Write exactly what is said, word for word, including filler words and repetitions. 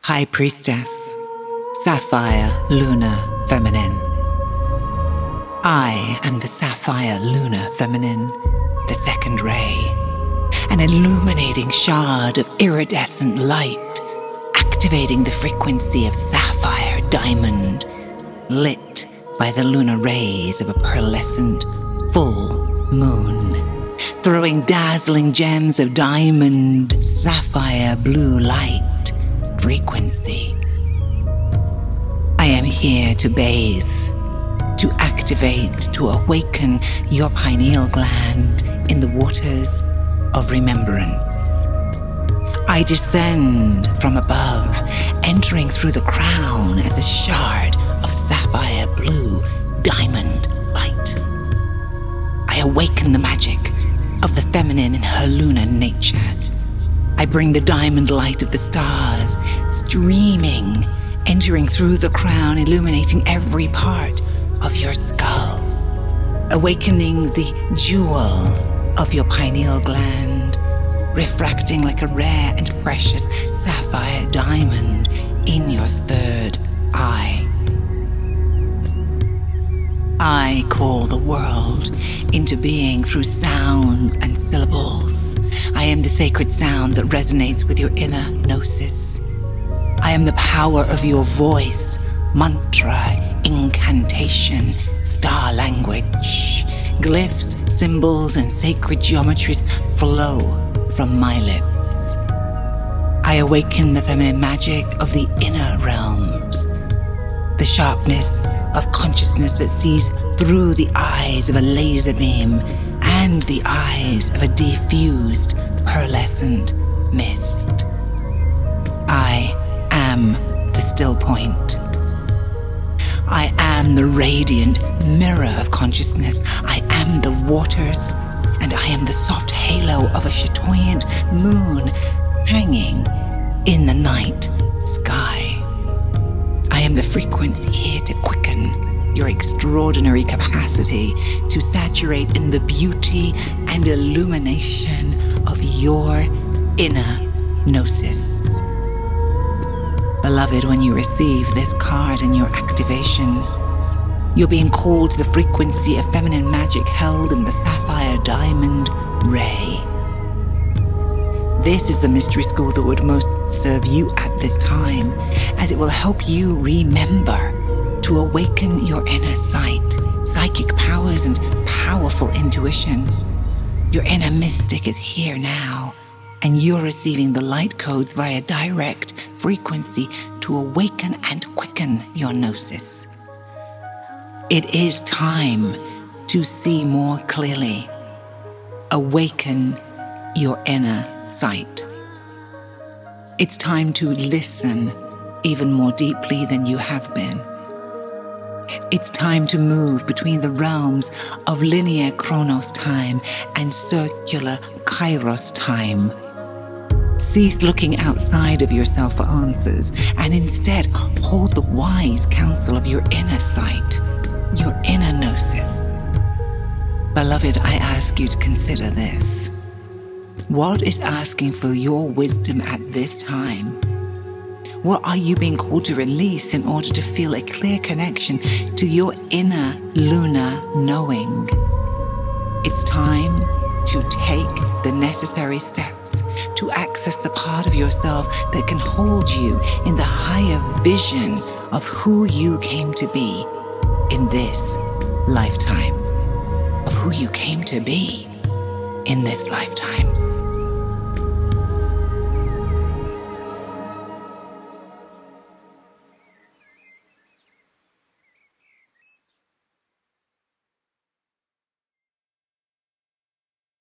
High Priestess, Sapphire Luna Feminine. I am the Sapphire Luna Feminine, the second ray, an illuminating shard of iridescent light, activating the frequency of sapphire diamond, lit by the lunar rays of a pearlescent full moon, throwing dazzling gems of diamond sapphire blue light frequency. I am here to bathe, to activate, to awaken your pineal gland in the waters of remembrance. I descend from above, entering through the crown as a shard of sapphire blue diamond light. I awaken the magic of the feminine in her lunar nature. I bring the diamond light of the stars, streaming, entering through the crown, illuminating every part of your skull, awakening the jewel of your pineal gland, refracting like a rare and precious sapphire diamond in your third eye. I call the world into being through sounds and syllables. I am the sacred sound that resonates with your inner gnosis. I am the power of your voice, mantra, incantation, star language. Glyphs, symbols, and sacred geometries flow from my lips. I awaken the feminine magic of the inner realms, the sharpness of consciousness that sees through the eyes of a laser beam and the eyes of a diffused pearlescent mist. I am the still point. I am the radiant mirror of consciousness. I am the waters, and I am the soft halo of a chatoyant moon hanging in the night sky. I am the frequency here to quicken your extraordinary capacity to saturate in the beauty and illumination of your inner gnosis. Beloved, when you receive this card in your activation, you're being called to the frequency of feminine magic held in the sapphire diamond ray. This is the mystery school that would most serve you at this time, as it will help you remember to awaken your inner sight, psychic powers, and powerful intuition. Your inner mystic is here now, and you're receiving the light codes via direct frequency to awaken and quicken your gnosis. It is time to see more clearly. Awaken your inner sight. It's time to listen even more deeply than you have been. It's time to move between the realms of linear Chronos time and circular Kairos time. Cease looking outside of yourself for answers and instead hold the wise counsel of your inner sight, your inner gnosis. Beloved, I ask you to consider this. What is asking for your wisdom at this time? What are you being called to release in order to feel a clear connection to your inner lunar knowing? It's time to take the necessary steps to access the part of yourself that can hold you in the higher vision of who you came to be in this lifetime, of who you came to be in this lifetime.